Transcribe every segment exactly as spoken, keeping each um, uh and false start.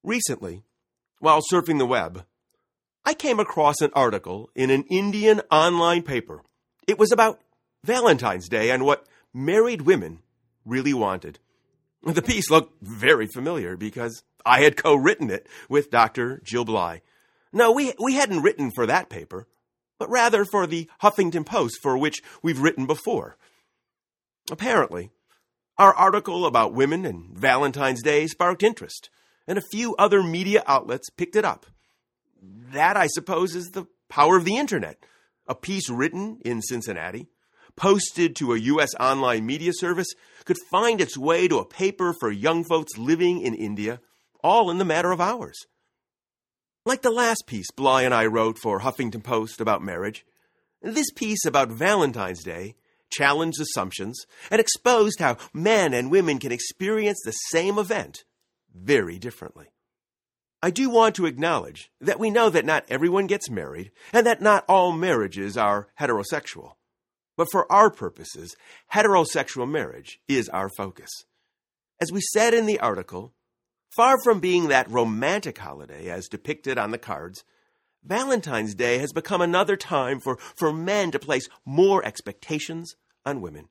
Recently, while surfing the web, I came across an article in an Indian online paper. It was about Valentine's Day and what married women really wanted. The piece looked very familiar because I had co-written it with Doctor Jill Bly. No, we, we hadn't written for that paper, but rather for the Huffington Post, for which we've written before. Apparently, our article about women and Valentine's Day sparked interest, and a few other media outlets picked it up. That, I suppose, is the power of the internet. A piece written in Cincinnati, posted to a U S online media service, could find its way to a paper for young folks living in India, all in the matter of hours. Like the last piece Bly and I wrote for Huffington Post about marriage, this piece about Valentine's Day challenged assumptions and exposed how men and women can experience the same event very differently. I do want to acknowledge that we know that not everyone gets married and that not all marriages are heterosexual. But for our purposes, heterosexual marriage is our focus. As we said in the article, far from being that romantic holiday as depicted on the cards, Valentine's Day has become another time for, for men to place more expectations on women.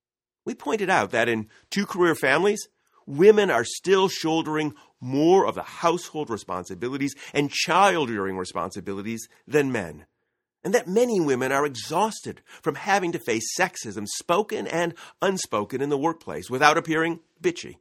We pointed out that in two-career families, women are still shouldering more of the household responsibilities and child-rearing responsibilities than men, and that many women are exhausted from having to face sexism, spoken and unspoken, in the workplace without appearing bitchy.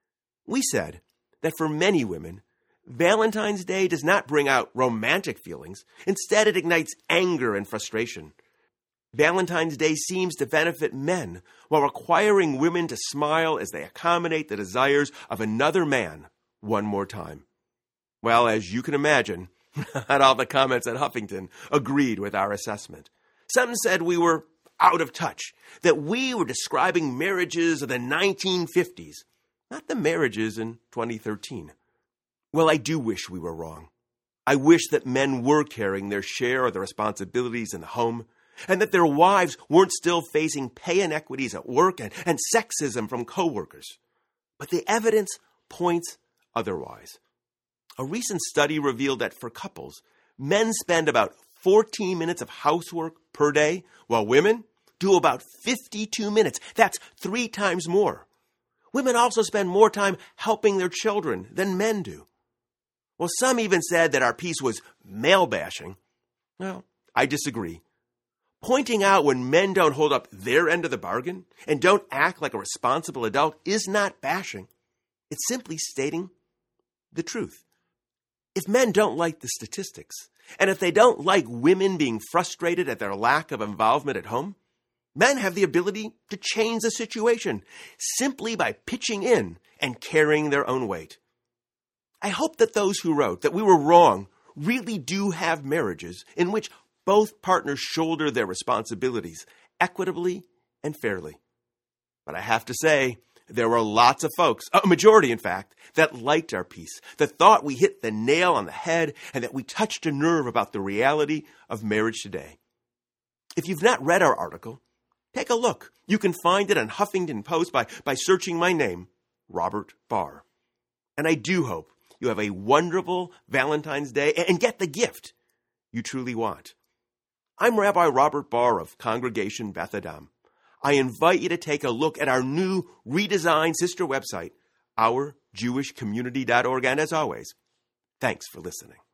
We said that for many women, Valentine's Day does not bring out romantic feelings. Instead, it ignites anger and frustration. Valentine's Day seems to benefit men while requiring women to smile as they accommodate the desires of another man one more time. Well, as you can imagine, not all the comments at Huffington agreed with our assessment. Some said we were out of touch, that we were describing marriages of the nineteen fifties, not the marriages in twenty thirteen. Well, I do wish we were wrong. I wish that men were carrying their share of the responsibilities in the home, and that their wives weren't still facing pay inequities at work and, and sexism from coworkers. But the evidence points otherwise. A recent study revealed that for couples, men spend about fourteen minutes of housework per day, while women do about fifty-two minutes. That's three times more. Women also spend more time helping their children than men do. Well, some even said that our piece was male-bashing. Well, I disagree. Pointing out when men don't hold up their end of the bargain and don't act like a responsible adult is not bashing. It's simply stating the truth. If men don't like the statistics, and if they don't like women being frustrated at their lack of involvement at home, men have the ability to change the situation simply by pitching in and carrying their own weight. I hope that those who wrote that we were wrong really do have marriages in which both partners shoulder their responsibilities equitably and fairly. But I have to say, there were lots of folks, a majority in fact, that liked our piece, that thought we hit the nail on the head and that we touched a nerve about the reality of marriage today. If you've not read our article, take a look. You can find it on Huffington Post by, by searching my name, Robert Barr. And I do hope you have a wonderful Valentine's Day and get the gift you truly want. I'm Rabbi Robert Barr of Congregation Beth Adam. I invite you to take a look at our new redesigned sister website, our jewish community dot org. And as always, thanks for listening.